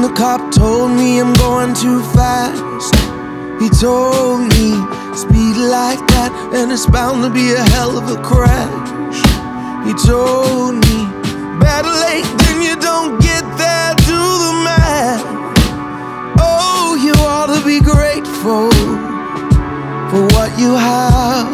the cop told me I'm going too fast. He told me, speed like that and it's bound to be a hell of a crash. He told me, better late than you don't get there, do the math. Oh, you ought to be grateful for what you have.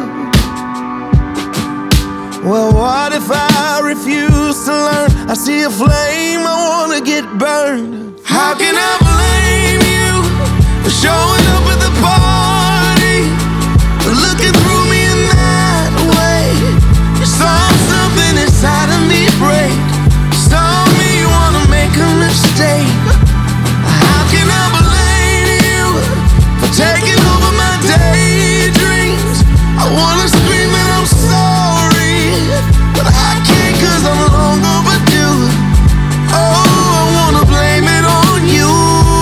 Well, what if I refuse to learn? I see a flame, I wanna get burned. How can I blame you for showing up at the party, for looking through me in that way? You saw something inside of me break, saw me wanna make a mistake. How can I blame you for taking over my daydreams? I wanna scream that I'm sorry, but I can't 'cause I'm long overdue. Oh, I wanna blame it on you.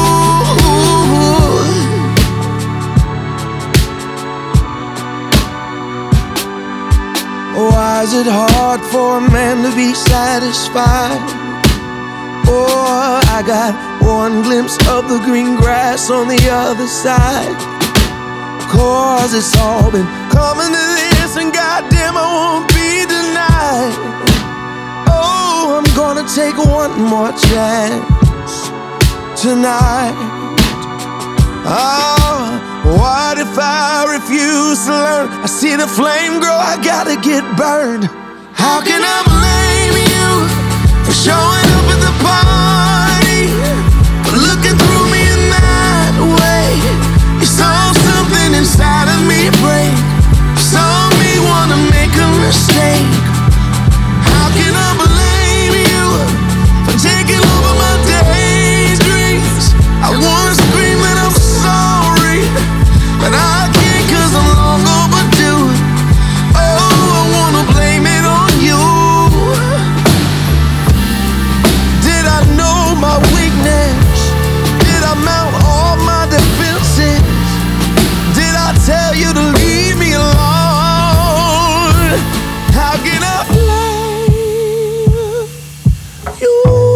Why is it hard for a man to be satisfied? Oh, I got one glimpse of the green grass on the other side. 'Cause it's all been coming to this, and goddamn I won't be denied. Oh, I'm gonna take one more chance tonight. Oh, what if I refuse to learn? I see the flame grow, I gotta get burned. How can I blame you for showing up at the party, for looking through me in that way? You saw something inside of me break, saw me wanna make a mistake. How can I blame you for taking over my daydreams? I wanna scream that I'm sorry, but I can't 'cause I'm long overdue. Oh, I wanna blame it on you. Did I know my weakness? Did I mount all my defenses? Did I tell you to leave me alone? How can I blame you?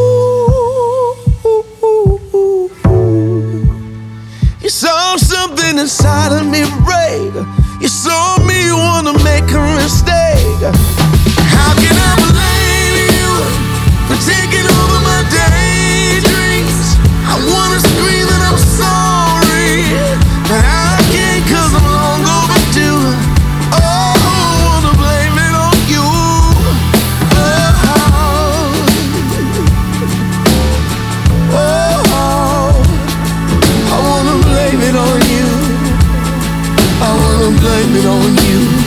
You saw something inside of me break, you saw me wanna make a mistake. How can I blame you for taking over my daydreams? I wanna scream that I'm sorry, but I can't 'cause I'm long overdue. Oh, I wanna blame it on you. Oh, I wanna blame it on you. I wanna blame it on you.